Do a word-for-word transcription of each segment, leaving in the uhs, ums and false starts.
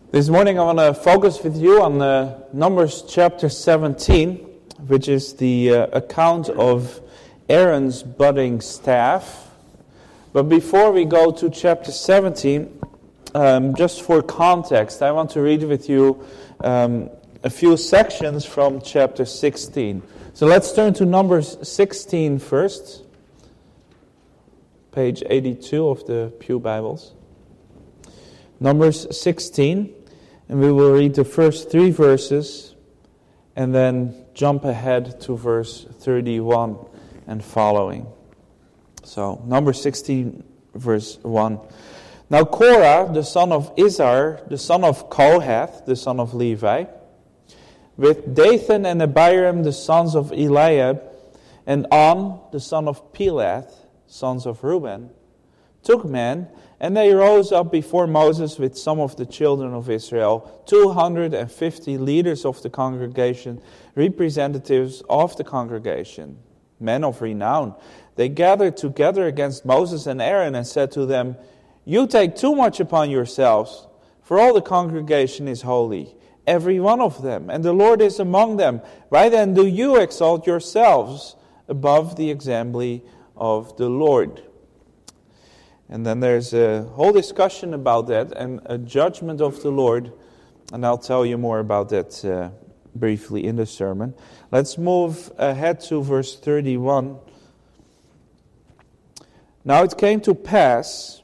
This morning I want to focus with you on uh, Numbers chapter seventeen, which is the uh, account of Aaron's budding staff. But before we go to chapter seventeen, um, just for context, I want to read with you um, a few sections from chapter sixteen. So let's turn to Numbers sixteen first, page eighty-two of the Pew Bibles. Numbers sixteen, and we will read the first three verses and then jump ahead to verse thirty-one and following. So, Numbers sixteen, verse one. Now Korah, the son of Izhar, the son of Kohath, the son of Levi, with Dathan and Abiram, the sons of Eliab, and On, the son of Pelath, sons of Reuben, took men, and they rose up before Moses with some of the children of Israel, two hundred fifty leaders of the congregation, representatives of the congregation, men of renown. They gathered together against Moses and Aaron and said to them, "You take too much upon yourselves, for all the congregation is holy, every one of them, and the Lord is among them. Why then do you exalt yourselves above the assembly of the Lord?" And then there's a whole discussion about that and a judgment of the Lord. And I'll tell you more about that uh, briefly in the sermon. Let's move ahead to verse thirty-one. Now it came to pass,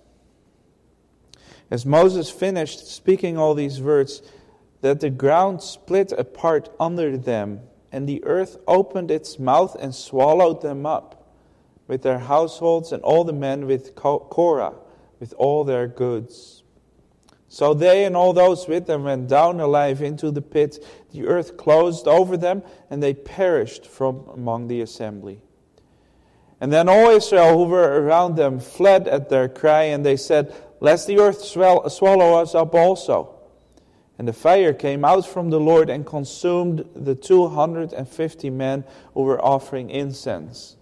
as Moses finished speaking all these words, that the ground split apart under them, and the earth opened its mouth and swallowed them up, with their households and all the men with Korah, with all their goods. So they and all those with them went down alive into the pit. The earth closed over them, and they perished from among the assembly. And then all Israel who were around them fled at their cry, and they said, "Lest the earth swell, swallow us up also." And the fire came out from the Lord and consumed the two hundred fifty men who were offering incense.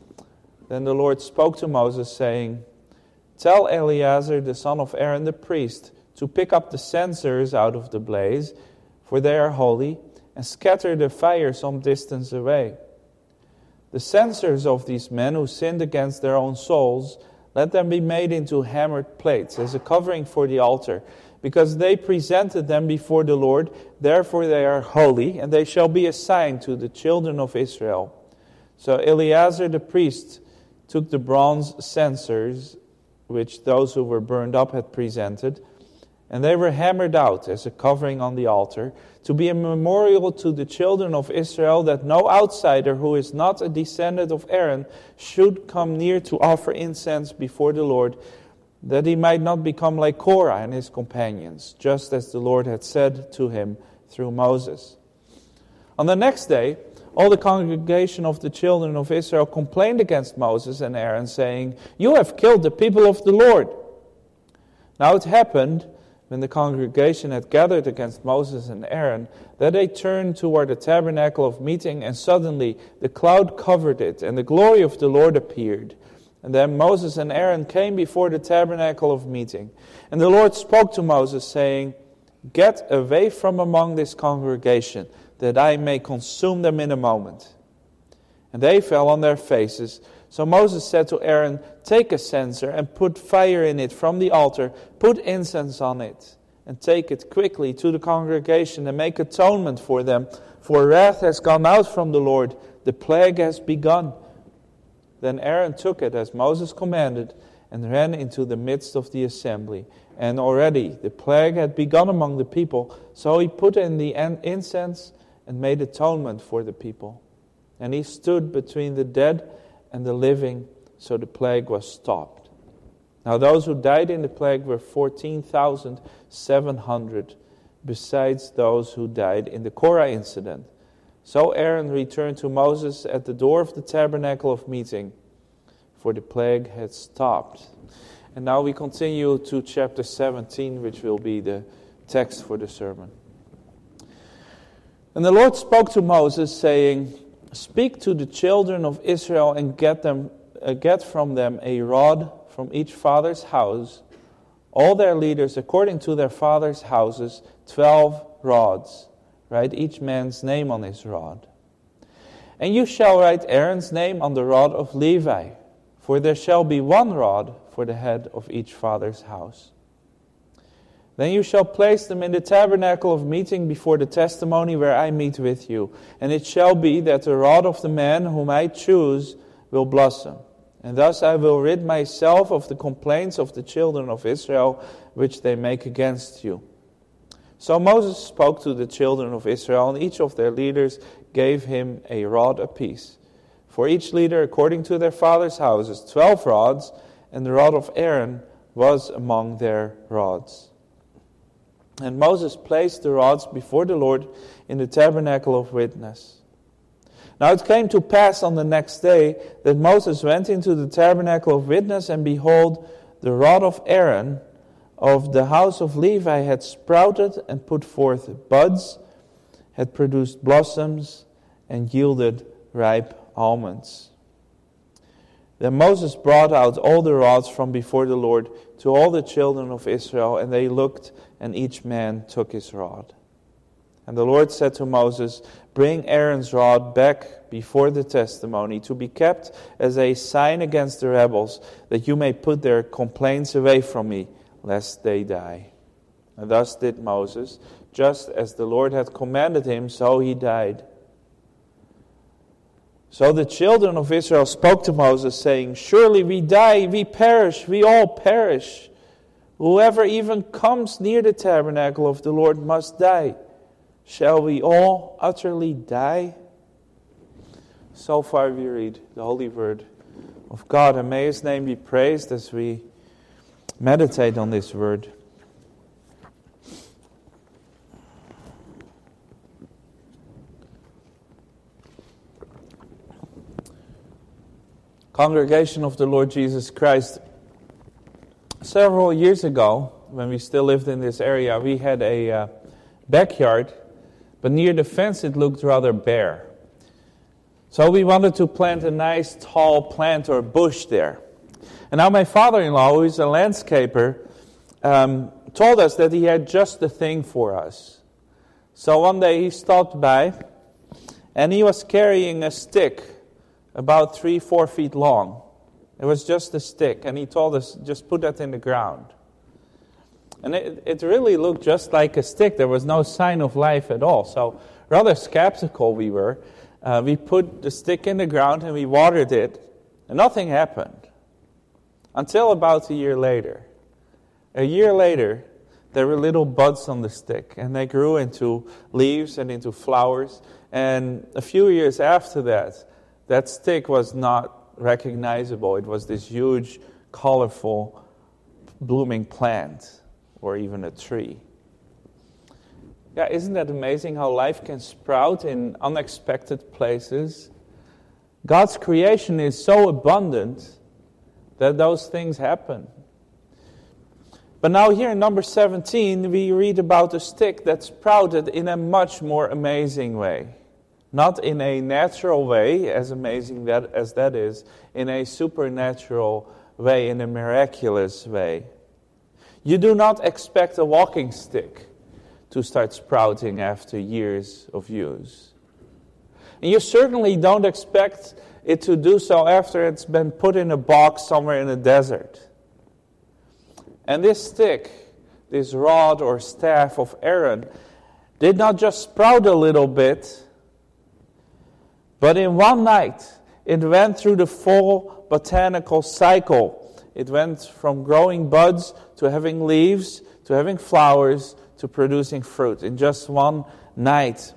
Then the Lord spoke to Moses, saying, "Tell Eleazar the son of Aaron the priest to pick up the censers out of the blaze, for they are holy, and scatter the fire some distance away. The censers of these men who sinned against their own souls, let them be made into hammered plates as a covering for the altar, because they presented them before the Lord. Therefore they are holy, and they shall be a sign to the children of Israel." So Eleazar the priest took the bronze censers, which those who were burned up had presented, and they were hammered out as a covering on the altar, to be a memorial to the children of Israel that no outsider who is not a descendant of Aaron should come near to offer incense before the Lord, that he might not become like Korah and his companions, just as the Lord had said to him through Moses. On the next day, all the congregation of the children of Israel complained against Moses and Aaron, saying, "You have killed the people of the Lord." Now it happened, when the congregation had gathered against Moses and Aaron, that they turned toward the tabernacle of meeting, and suddenly the cloud covered it, and the glory of the Lord appeared. And then Moses and Aaron came before the tabernacle of meeting. And the Lord spoke to Moses, saying, "Get away from among this congregation, that I may consume them in a moment." And they fell on their faces. So Moses said to Aaron, "Take a censer and put fire in it from the altar, put incense on it, and take it quickly to the congregation and make atonement for them. For wrath has gone out from the Lord, the plague has begun." Then Aaron took it as Moses commanded and ran into the midst of the assembly. And already the plague had begun among the people, so he put in the incense and made atonement for the people. And he stood between the dead and the living, so the plague was stopped. Now those who died in the plague were fourteen thousand seven hundred, besides those who died in the Korah incident. So Aaron returned to Moses at the door of the tabernacle of meeting, for the plague had stopped. And now we continue to chapter seventeen, which will be the text for the sermon. And the Lord spoke to Moses, saying, "Speak to the children of Israel and get them, uh, get from them a rod from each father's house, all their leaders according to their fathers' houses, twelve rods. Write each man's name on his rod. And you shall write Aaron's name on the rod of Levi, for there shall be one rod for the head of each father's house. Then you shall place them in the tabernacle of meeting before the testimony where I meet with you. And it shall be that the rod of the man whom I choose will blossom. And thus I will rid myself of the complaints of the children of Israel, which they make against you. So Moses spoke to the children of Israel, and each of their leaders gave him a rod apiece. For each leader according to their fathers' houses, twelve rods, and the rod of Aaron was among their rods. And Moses placed the rods before the Lord in the tabernacle of witness. Now it came to pass on the next day that Moses went into the tabernacle of witness, and behold, the rod of Aaron of the house of Levi had sprouted and put forth buds, had produced blossoms, and yielded ripe almonds. Then Moses brought out all the rods from before the Lord to all the children of Israel, and they looked, and each man took his rod. And the Lord said to Moses, bring Aaron's rod back before the testimony, to be kept as a sign against the rebels, that you may put their complaints away from me, lest they die. And thus did Moses, just as the Lord had commanded him, so he died. So the children of Israel spoke to Moses, saying, surely we die, we perish, we all perish. Whoever even comes near the tabernacle of the Lord must die. Shall we all utterly die? So far we read the holy word of God, and may his name be praised as we meditate on this word. Congregation of the Lord Jesus Christ, several years ago, when we still lived in this area, we had a uh, backyard, but near the fence it looked rather bare. So we wanted to plant a nice tall plant or bush there. And now my father-in-law, who is a landscaper, um, told us that he had just the thing for us. So one day he stopped by, and he was carrying a stick about three, four feet long. It was just a stick, and he told us, just put that in the ground. And it, it really looked just like a stick. There was no sign of life at all. So rather skeptical we were. Uh, we put the stick in the ground and we watered it, and nothing happened. Until about a year later. A year later, there were little buds on the stick, and they grew into leaves and into flowers. And a few years after that, that stick was not recognizable. It was this huge, colorful, blooming plant, or even a tree. Yeah, isn't that amazing how life can sprout in unexpected places? God's creation is so abundant that those things happen. But now here in number seventeen, we read about a stick that sprouted in a much more amazing way. Not in a natural way, as amazing that as that is, in a supernatural way, in a miraculous way. You do not expect a walking stick to start sprouting after years of use. And you certainly don't expect it to do so after it's been put in a box somewhere in the desert. And this stick, this rod or staff of Aaron, did not just sprout a little bit, but in one night, it went through the full botanical cycle. It went from growing buds to having leaves, to having flowers, to producing fruit in just one night.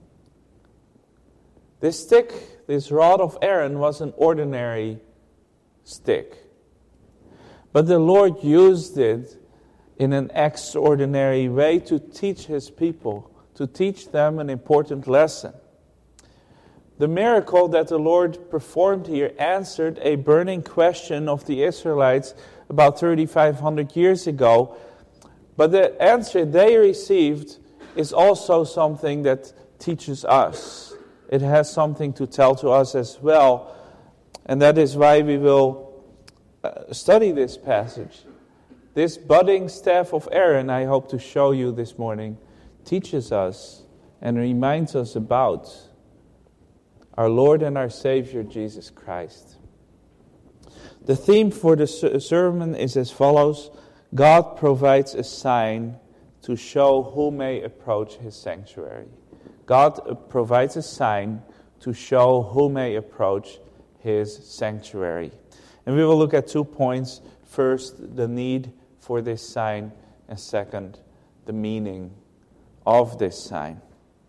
This stick, this rod of Aaron, was an ordinary stick. But the Lord used it in an extraordinary way to teach his people, to teach them an important lesson. The miracle that the Lord performed here answered a burning question of the Israelites about thirty-five hundred years ago. But the answer they received is also something that teaches us. It has something to tell to us as well. And that is why we will study this passage. this budding staff of Aaron, I hope to show you this morning, teaches us and reminds us about our Lord and our Savior, Jesus Christ. The theme for the sermon is as follows: God provides a sign to show who may approach his sanctuary. God provides a sign to show who may approach his sanctuary. And we will look at two points. First, the need for this sign, and second, the meaning of this sign.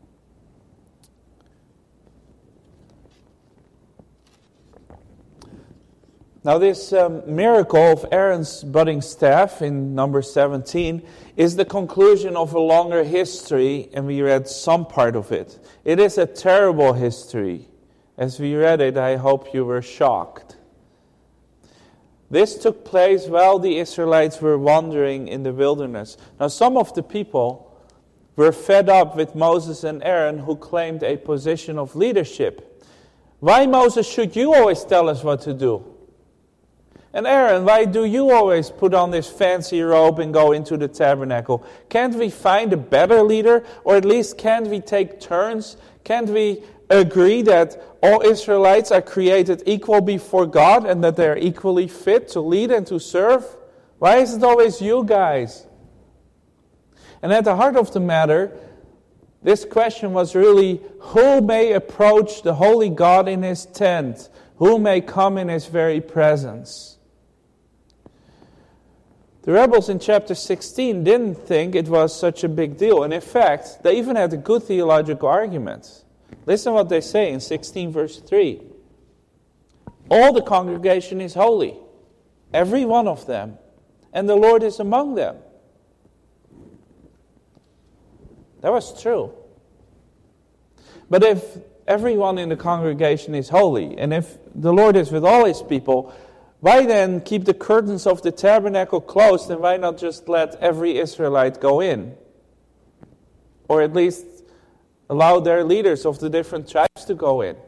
Now this um, miracle of Aaron's budding staff in number seventeen is the conclusion of a longer history, and we read some part of it. It is a terrible history. As we read it, I hope you were shocked. This took place while the Israelites were wandering in the wilderness. Now some of the people were fed up with Moses and Aaron, who claimed a position of leadership. Why, Moses, should you always tell us what to do? And Aaron, why do you always put on this fancy robe and go into the tabernacle? Can't we find a better leader? Or at least can't we take turns? Can't we agree that all Israelites are created equal before God and that they are equally fit to lead and to serve? Why is it always you guys? And at the heart of the matter, this question was really, who may approach the holy God in his tent? Who may come in his very presence? The rebels in chapter sixteen didn't think it was such a big deal. And in fact, they even had a good theological argument. Listen what they say in sixteen verse three. All the congregation is holy, every one of them, and the Lord is among them. That was true. But if everyone in the congregation is holy, and if the Lord is with all his people, why then keep the curtains of the tabernacle closed, and why not just let every Israelite go in? Or at least allow their leaders of the different tribes to go in?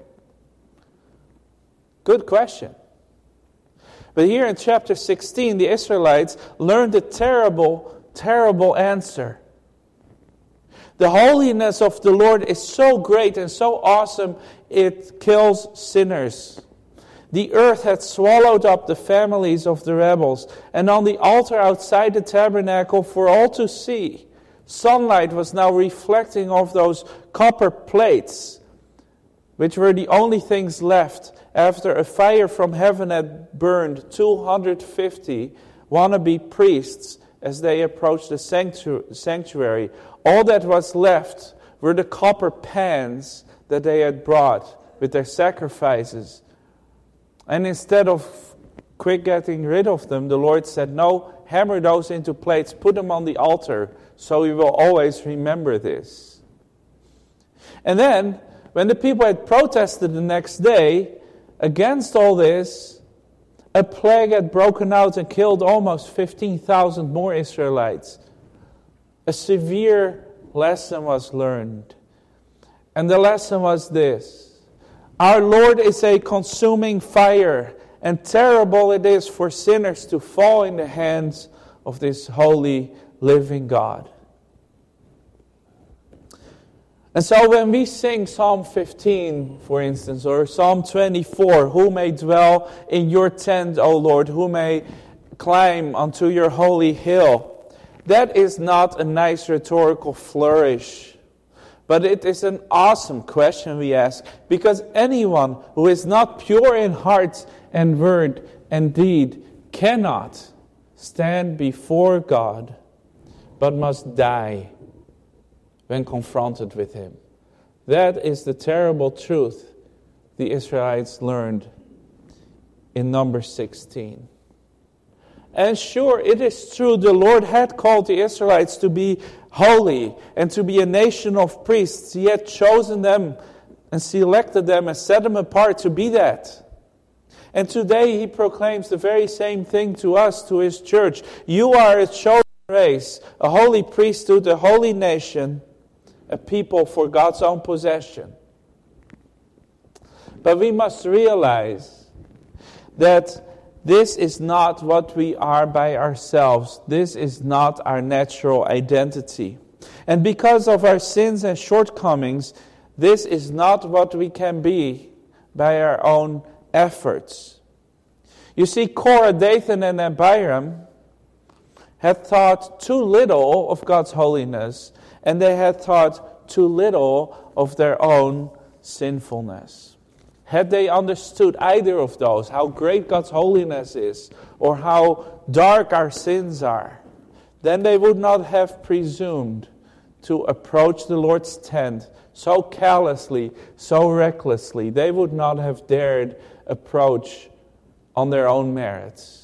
Good question. But here in chapter sixteen, the Israelites learned a terrible, terrible answer. The holiness of the Lord is so great and so awesome, it kills sinners. The earth had swallowed up the families of the rebels, and on the altar outside the tabernacle for all to see, sunlight was now reflecting off those copper plates, which were the only things left after a fire from heaven had burned two hundred fifty wannabe priests as they approached the sanctuary. All that was left were the copper pans that they had brought with their sacrifices. And instead of quick getting rid of them, the Lord said, no, hammer those into plates, put them on the altar, so we will always remember this. And then, when the people had protested the next day against all this, a plague had broken out and killed almost fifteen thousand more Israelites. A severe lesson was learned. And the lesson was this: our Lord is a consuming fire, and terrible it is for sinners to fall in the hands of this holy, living God. And so when we sing Psalm fifteen, for instance, or Psalm twenty-four, who may dwell in your tent, O Lord, who may climb onto your holy hill, that is not a nice rhetorical flourish. But it is an awesome question we ask, because anyone who is not pure in heart and word and deed cannot stand before God, but must die when confronted with Him. That is the terrible truth the Israelites learned in number sixteen. And sure, it is true, the Lord had called the Israelites to be holy and to be a nation of priests. He had chosen them and selected them and set them apart to be that. And today He proclaims the very same thing to us, to His church. You are a chosen race, a holy priesthood, a holy nation, a people for God's own possession. But we must realize that this is not what we are by ourselves. This is not our natural identity. And because of our sins and shortcomings, this is not what we can be by our own efforts. You see, Korah, Dathan, and Abiram had thought too little of God's holiness, and they had thought too little of their own sinfulness. Had they understood either of those, how great God's holiness is, or how dark our sins are, then they would not have presumed to approach the Lord's tent so callously, so recklessly. They would not have dared approach on their own merits.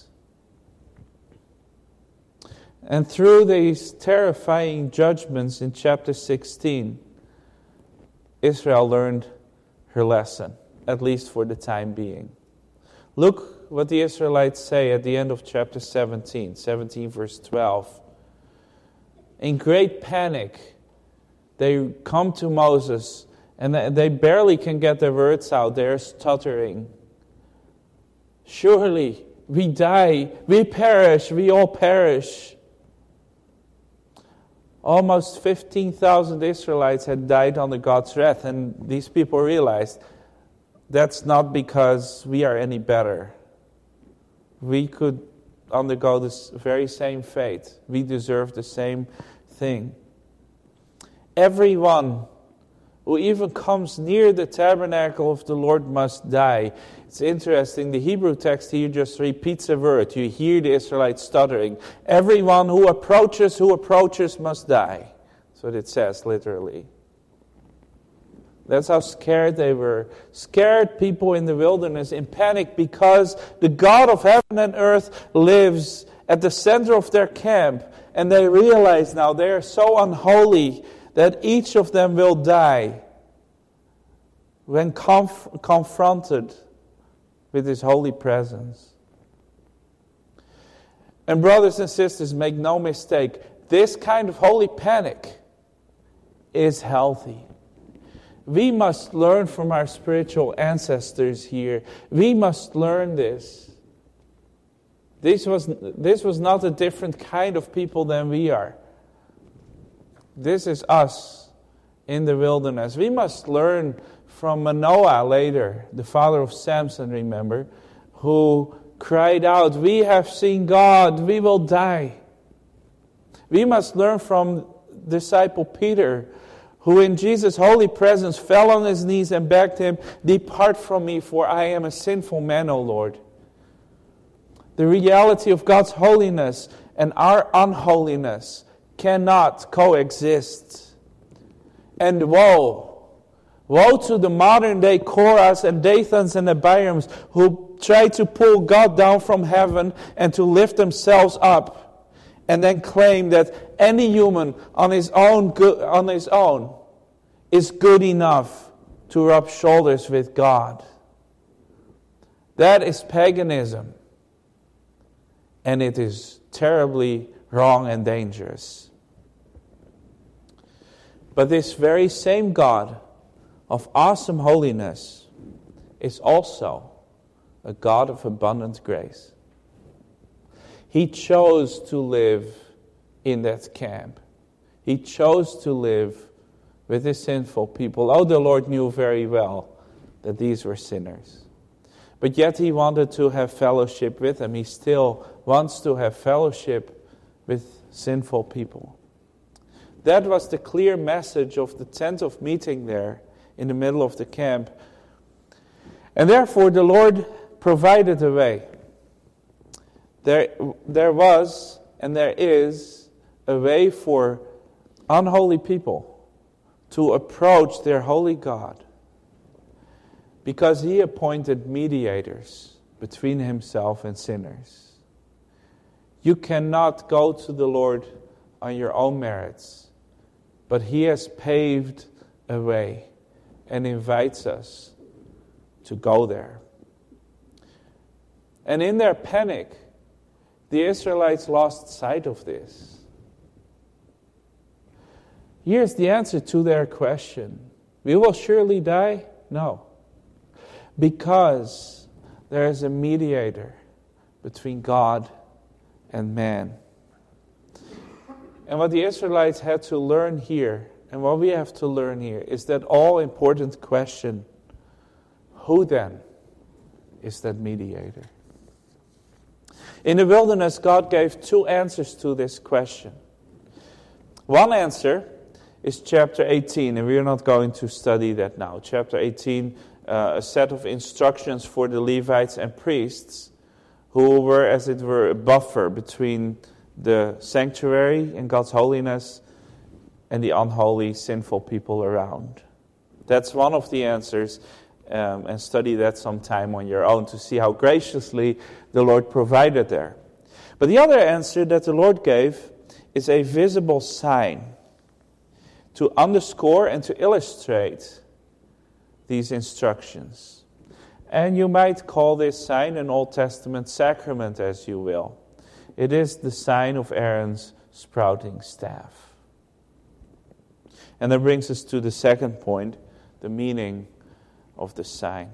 And through these terrifying judgments in chapter sixteen, Israel learned her lesson, at least for the time being. Look what the Israelites say at the end of chapter seventeen, seventeen verse twelve. In great panic, they come to Moses, and they barely can get their words out. They're stuttering. Surely we die, we perish, we all perish. Almost fifteen thousand Israelites had died under God's wrath, and these people realized that's not because we are any better. We could undergo this very same fate. We deserve the same thing. Everyone who even comes near the tabernacle of the Lord must die. It's interesting, the Hebrew text here just repeats a word. You hear the Israelites stuttering. Everyone who approaches, who approaches must die. That's what it says, literally. That's how scared they were. Scared people in the wilderness, in panic, because the God of heaven and earth lives at the center of their camp. And they realize now they are so unholy that each of them will die when conf- confronted with His holy presence. And brothers and sisters, make no mistake, this kind of holy panic is healthy. We must learn from our spiritual ancestors here. We must learn this. This was, this was not a different kind of people than we are. This is us in the wilderness. We must learn from Manoah later, the father of Samson, remember, who cried out, "We have seen God, we will die." We must learn from disciple Peter, who in Jesus' holy presence fell on his knees and begged Him, "Depart from me, for I am a sinful man, O Lord." The reality of God's holiness and our unholiness cannot coexist. And woe, woe to the modern day Korahs and Dathans and Abirams who try to pull God down from heaven and to lift themselves up and then claim that any human on his own good, on his own is good enough to rub shoulders with God. That is paganism. And it is terribly wrong and dangerous. But this very same God of awesome holiness is also a God of abundant grace. He chose to live in that camp. He chose to live with His sinful people. Oh, the Lord knew very well that these were sinners. But yet He wanted to have fellowship with them. He still wants to have fellowship with sinful people. That was the clear message of the tent of meeting there in the middle of the camp. And therefore the Lord provided a way. There, there was and there is a way for unholy people to approach their holy God, because He appointed mediators between Himself and sinners. You cannot go to the Lord on your own merits, but He has paved a way and invites us to go there. And in their panic, the Israelites lost sight of this. Here's the answer to their question. We will surely die? No. Because there is a mediator between God and man. And what the Israelites had to learn here, and what we have to learn here, is that all-important question: who then is that mediator? In the wilderness, God gave two answers to this question. One answer is chapter eighteen, and we are not going to study that now. Chapter eighteen, uh, a set of instructions for the Levites and priests, who were, as it were, a buffer between the sanctuary and God's holiness and the unholy, sinful people around. That's one of the answers, um, and study that sometime on your own to see how graciously the Lord provided there. But the other answer that the Lord gave is a visible sign to underscore and to illustrate these instructions. And you might call this sign an Old Testament sacrament, as you will. It is the sign of Aaron's sprouting staff. And that brings us to the second point, the meaning of the sign.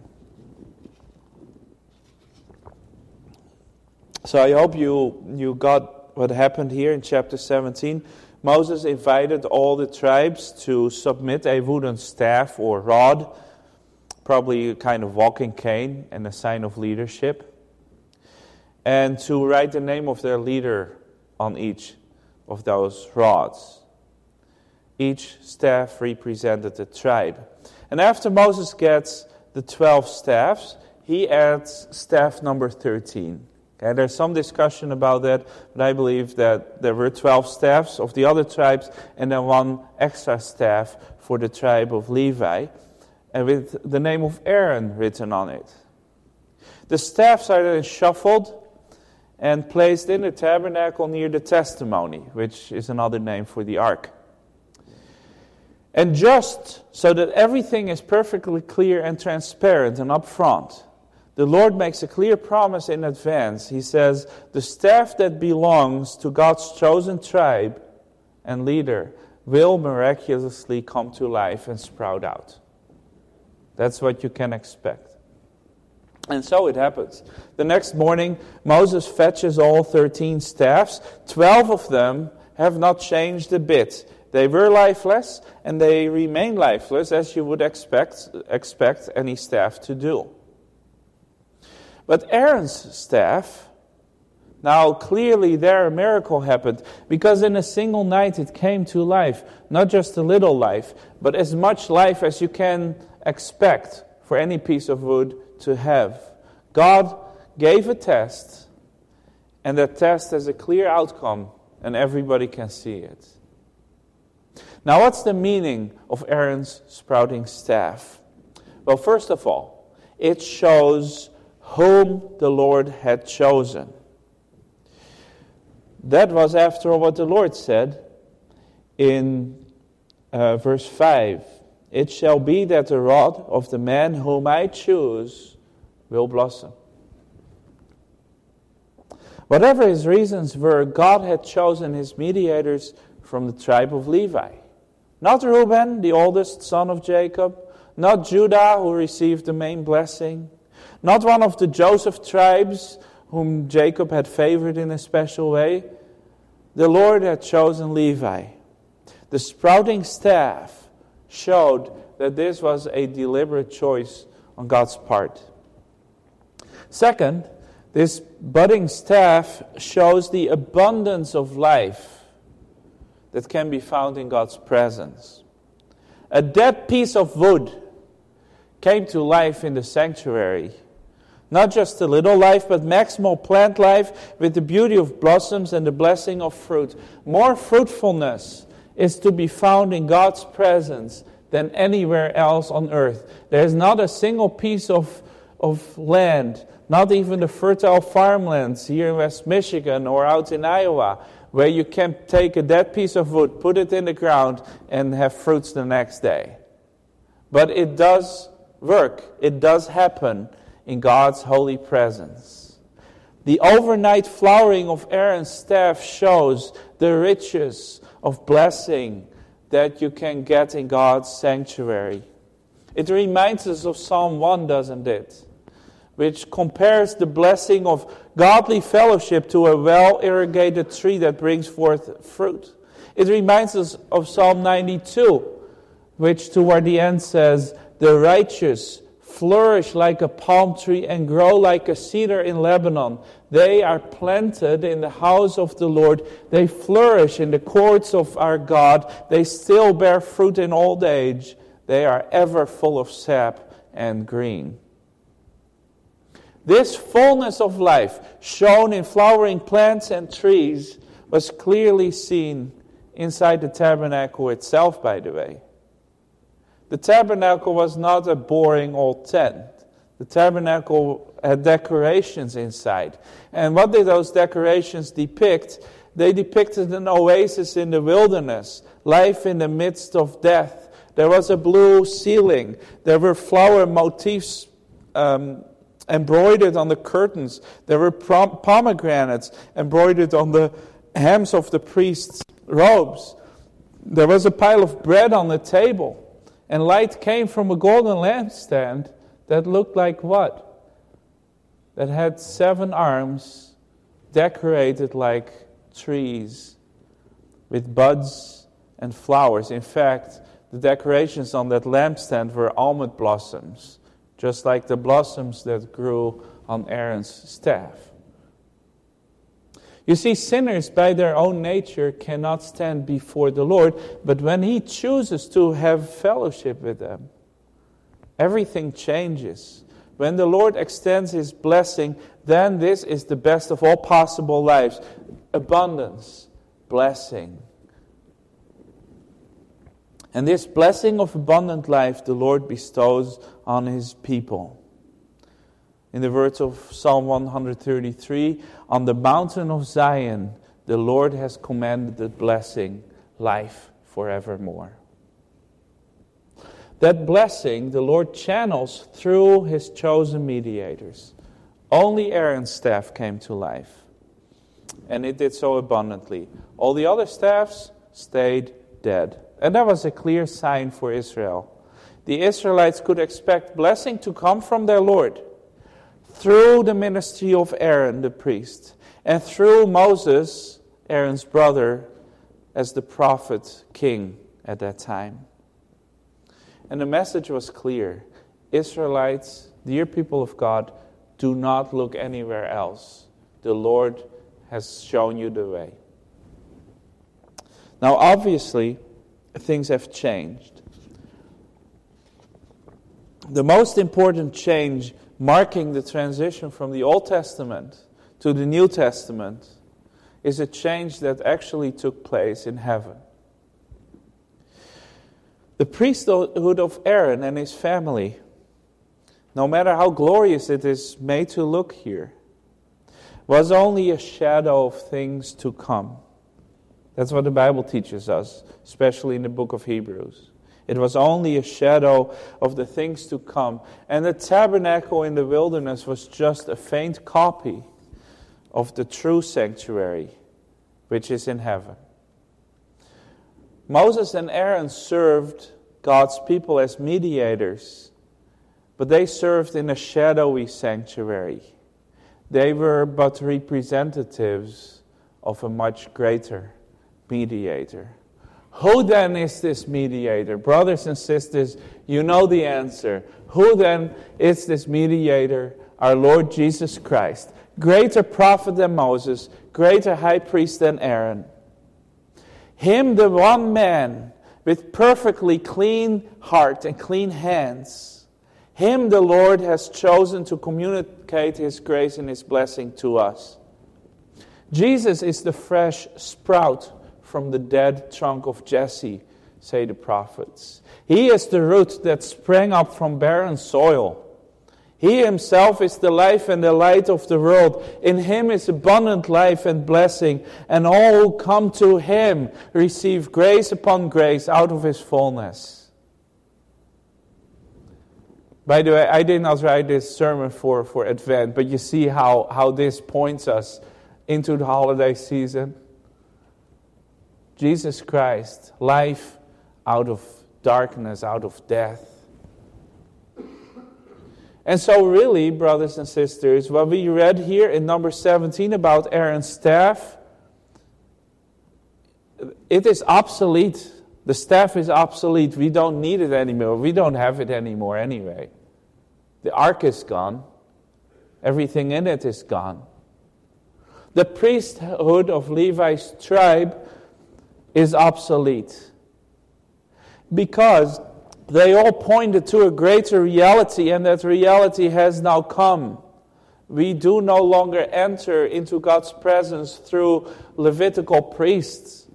So I hope you, you got what happened here in chapter seventeen. Moses invited all the tribes to submit a wooden staff or rod, probably a kind of walking cane and a sign of leadership, and to write the name of their leader on each of those rods. Each staff represented a tribe. And after Moses gets the twelve staffs, he adds staff number thirteen. Okay, there's some discussion about that, but I believe that there were twelve staffs of the other tribes and then one extra staff for the tribe of Levi, and with the name of Aaron written on it. The staffs are then shuffled and placed in the tabernacle near the testimony, which is another name for the ark. And just so that everything is perfectly clear and transparent and upfront, the Lord makes a clear promise in advance. He says, the staff that belongs to God's chosen tribe and leader will miraculously come to life and sprout out. That's what you can expect. And so it happens. The next morning, Moses fetches all thirteen staffs. Twelve of them have not changed a bit. They were lifeless, and they remain lifeless, as you would expect, expect any staff to do. But Aaron's staff, now clearly there a miracle happened, because in a single night it came to life. Not just a little life, but as much life as you can expect for any piece of wood to have. God gave a test, and that test has a clear outcome, and everybody can see it. Now, what's the meaning of Aaron's sprouting staff? Well, first of all, it shows whom the Lord had chosen. That was, after all, what the Lord said in uh, verse five. It shall be that the rod of the man whom I choose will blossom. Whatever his reasons were, God had chosen his mediators from the tribe of Levi. Not Reuben, the oldest son of Jacob. Not Judah, who received the main blessing. Not one of the Joseph tribes, whom Jacob had favored in a special way. The Lord had chosen Levi. The sprouting staff showed that this was a deliberate choice on God's part. Second, this budding staff shows the abundance of life that can be found in God's presence. A dead piece of wood came to life in the sanctuary. Not just a little life, but maximal plant life with the beauty of blossoms and the blessing of fruit. More fruitfulness is to be found in God's presence than anywhere else on earth. There is not a single piece of, of land, not even the fertile farmlands here in West Michigan or out in Iowa, where you can take a dead piece of wood, put it in the ground, and have fruits the next day. But it does work. It does happen in God's holy presence. The overnight flowering of Aaron's staff shows the riches of blessing that you can get in God's sanctuary. It reminds us of Psalm one, doesn't it? which compares the blessing of godly fellowship to a well-irrigated tree that brings forth fruit. It reminds us of Psalm ninety-two, which toward the end says, "The righteous flourish like a palm tree and grow like a cedar in Lebanon. They are planted in the house of the Lord. They flourish in the courts of our God. They still bear fruit in old age. They are ever full of sap and green." This fullness of life, shown in flowering plants and trees, was clearly seen inside the tabernacle itself, by the way. The tabernacle was not a boring old tent. The tabernacle had decorations inside. And what did those decorations depict? They depicted an oasis in the wilderness, life in the midst of death. There was a blue ceiling. There were flower motifs um, embroidered on the curtains. There were prom- pomegranates embroidered on the hems of the priest's robes. There was a pile of bread on the table. And light came from a golden lampstand that looked like what? That had seven arms decorated like trees with buds and flowers. In fact, the decorations on that lampstand were almond blossoms, just like the blossoms that grew on Aaron's staff. You see, sinners by their own nature cannot stand before the Lord, but when He chooses to have fellowship with them, everything changes. When the Lord extends His blessing, then this is the best of all possible lives. Abundance, blessing. And this blessing of abundant life the Lord bestows on His people. In the words of Psalm one thirty-three, "On the mountain of Zion, the Lord has commanded the blessing, life forevermore." That blessing the Lord channels through His chosen mediators. Only Aaron's staff came to life, and it did so abundantly. All the other staffs stayed dead. And that was a clear sign for Israel. The Israelites could expect blessing to come from their Lord through the ministry of Aaron the priest, and through Moses, Aaron's brother, as the prophet king at that time. And the message was clear. Israelites, dear people of God, do not look anywhere else. The Lord has shown you the way. Now, obviously, things have changed. The most important change marking the transition from the Old Testament to the New Testament is a change that actually took place in heaven. The priesthood of Aaron and his family, no matter how glorious it is made to look here, was only a shadow of things to come. That's what the Bible teaches us, especially in the book of Hebrews. It was only a shadow of the things to come. And the tabernacle in the wilderness was just a faint copy of the true sanctuary, which is in heaven. Moses and Aaron served God's people as mediators, but they served in a shadowy sanctuary. They were but representatives of a much greater mediator. Who then is this mediator? Brothers and sisters, you know the answer. Who then is this mediator? Our Lord Jesus Christ. Greater prophet than Moses, greater high priest than Aaron. Him, the one man with perfectly clean heart and clean hands. Him the Lord has chosen to communicate His grace and His blessing to us. Jesus is the fresh sprout from the dead trunk of Jesse, say the prophets. He is the root that sprang up from barren soil. He Himself is the life and the light of the world. In Him is abundant life and blessing, and all who come to Him receive grace upon grace out of His fullness. By the way, I did not write this sermon for, for Advent, but you see how, how this points us into the holiday season. Jesus Christ, life out of darkness, out of death. And so really, brothers and sisters, what we read here in number seventeen about Aaron's staff, it is obsolete. The staff is obsolete. We don't need it anymore. We don't have it anymore anyway. The ark is gone. Everything in it is gone. The priesthood of Levi's tribe is obsolete because they all pointed to a greater reality, and that reality has now come. We do no longer enter into God's presence through Levitical priests.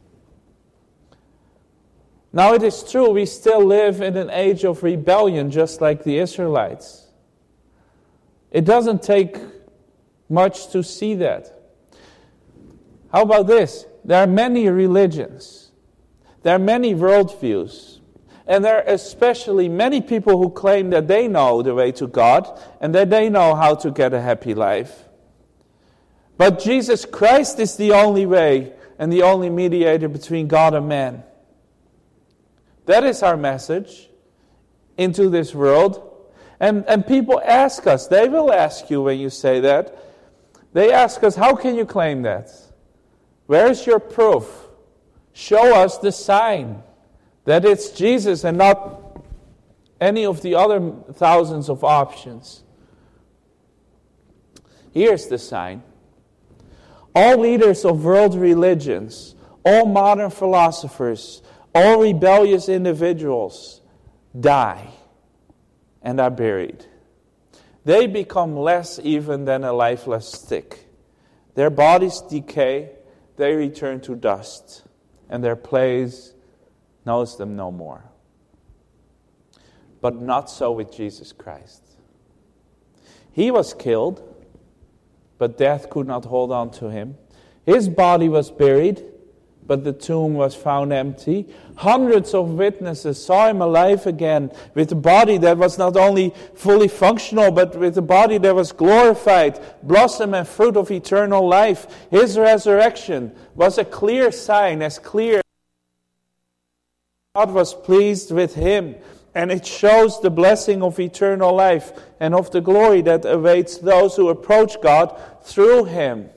Now it is true, we still live in an age of rebellion, just like the Israelites. It doesn't take much to see that. How about this? There are many religions. There are many worldviews. And there are especially many people who claim that they know the way to God and that they know how to get a happy life. But Jesus Christ is the only way and the only mediator between God and man. That is our message into this world. And, and people ask us, they will ask you when you say that, they ask us, how can you claim that? Where is your proof? Show us the sign that it's Jesus and not any of the other thousands of options. Here's the sign. All leaders of world religions, all modern philosophers, all rebellious individuals die and are buried. They become less even than a lifeless stick. Their bodies decay, they return to dust, and their place knows them no more. But not so with Jesus Christ. He was killed, but death could not hold on to him. His body was buried, but the tomb was found empty. Hundreds of witnesses saw him alive again with a body that was not only fully functional, but with a body that was glorified, blossom and fruit of eternal life. His resurrection was a clear sign, as clear God was pleased with him, and it shows the blessing of eternal life and of the glory that awaits those who approach God through him.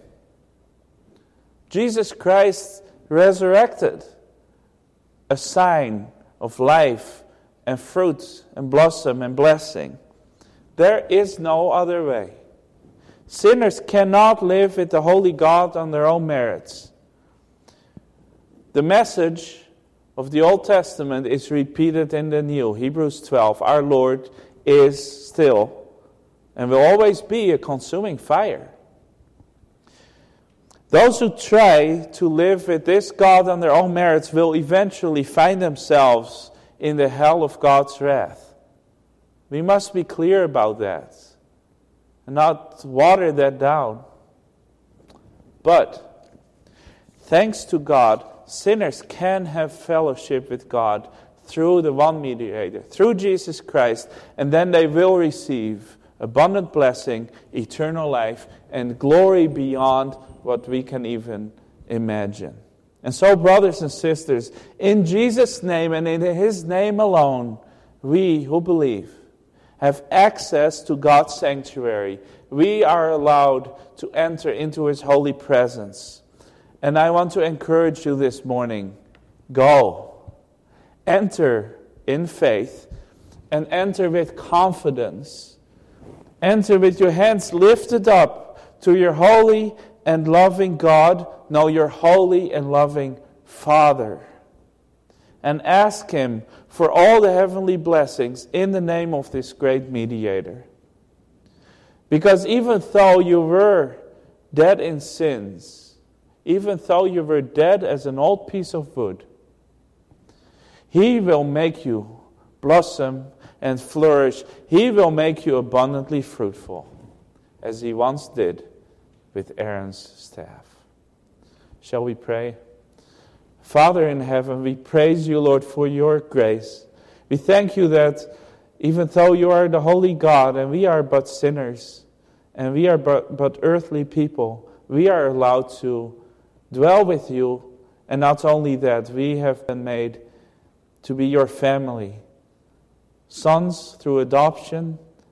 Jesus Christ resurrected, a sign of life and fruit and blossom and blessing. There is no other way. Sinners cannot live with the holy God on their own merits. The message of the Old Testament is repeated in the New. Hebrews twelve, our Lord is still and will always be a consuming fire. Those who try to live with this God on their own merits will eventually find themselves in the hell of God's wrath. We must be clear about that and not water that down. But thanks to God, sinners can have fellowship with God through the one mediator, through Jesus Christ, and then they will receive abundant blessing, eternal life, and glory beyond what we can even imagine. And so, brothers and sisters, in Jesus' name and in his name alone, we who believe have access to God's sanctuary. We are allowed to enter into his holy presence. And I want to encourage you this morning, go, enter in faith, and enter with confidence. Enter with your hands lifted up to your holy and loving God, no, your holy and loving Father. And ask him for all the heavenly blessings in the name of this great mediator. Because even though you were dead in sins, even though you were dead as an old piece of wood, he will make you blossom and flourish. He will make you abundantly fruitful, as he once did with Aaron's staff. Shall we pray? Father in heaven, we praise you, Lord, for your grace. We thank you that even though you are the holy God and we are but sinners and we are but, but earthly people, we are allowed to dwell with you. And not only that, we have been made to be your family, sons through adoption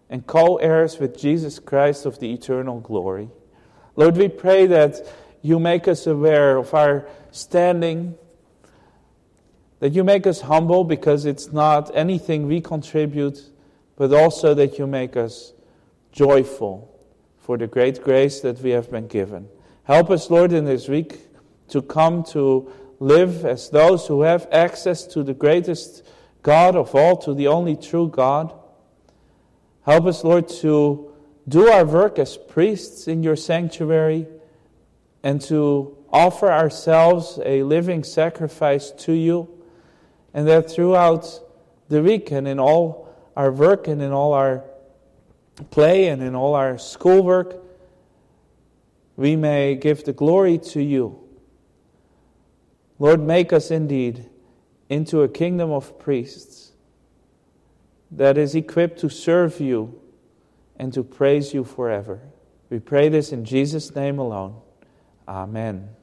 and co-heirs with Jesus Christ of the eternal glory. Lord, we pray that you make us aware of our standing, that you make us humble because it's not anything we contribute, but also that you make us joyful for the great grace that we have been given. Help us, Lord, in this week to come to live as those who have access to the greatest God of all, to the only true God. Help us, Lord, to do our work as priests in your sanctuary and to offer ourselves a living sacrifice to you, and that throughout the week and in all our work and in all our play and in all our schoolwork, we may give the glory to you. Lord, make us indeed into a kingdom of priests that is equipped to serve you and to praise you forever. We pray this in Jesus' name alone. Amen.